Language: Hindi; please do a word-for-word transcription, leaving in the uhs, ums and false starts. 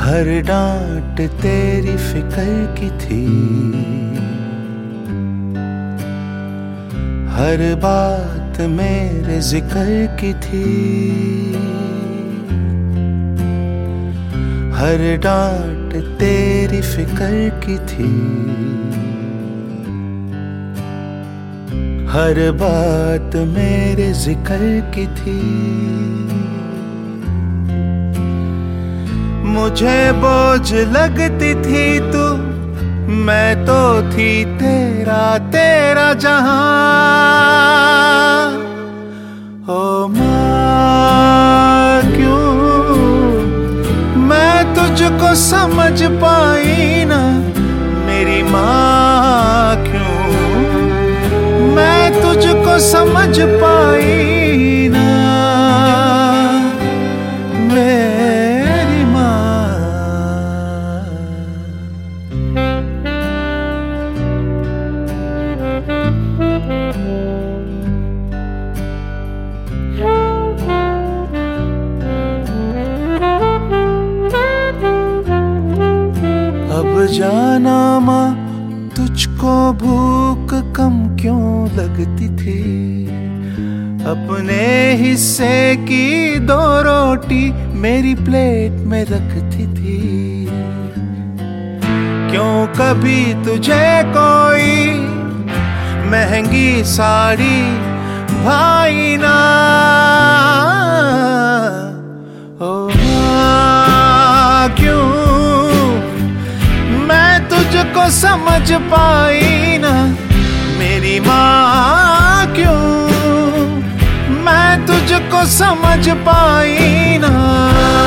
हर डांट तेरी फिक्र की थी, हर बात मेरे जिक्र की थी, हर डांट तेरी फिक्र की थी, हर बात मेरे जिक्र की थी। मुझे बोझ लगती थी तू, मैं तो थी तेरा तेरा जहां। ओ माँ क्यों मैं तुझको समझ पाई ना, मेरी माँ क्यों मैं तुझको समझ पाई ना, मेरी माँ। अब जाना माँ तुझको भूख कम क्यों लगती थी, अपने हिस्से की दो रोटी मेरी प्लेट में रखती थी। क्यों कभी तुझे कोई महंगी साड़ी भाई ना, ओ माँ क्यों मैं तुझको समझ पाई ना, मेरी माँ क्यों मैं तुझको समझ पाई ना।